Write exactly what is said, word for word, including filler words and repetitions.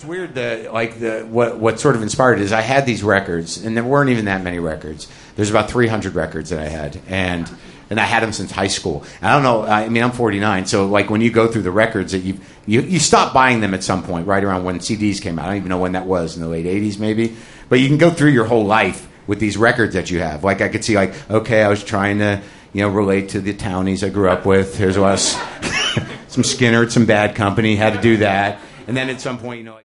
it's weird that like the what what sort of inspired it is I had these records, and there weren't even that many records. There's about three hundred records that I had, and and I had them since high school. I don't know. I mean, I'm forty-nine, so like when you go through the records that you you you stop buying them at some point, right around when C Ds came out. I don't even know when that was, in the late eighties maybe. But you can go through your whole life with these records that you have. Like I could see, like okay, I was trying to you know relate to the townies I grew up with. Here's was some Skinner, some Bad Company, had to do that, and then at some point, you know.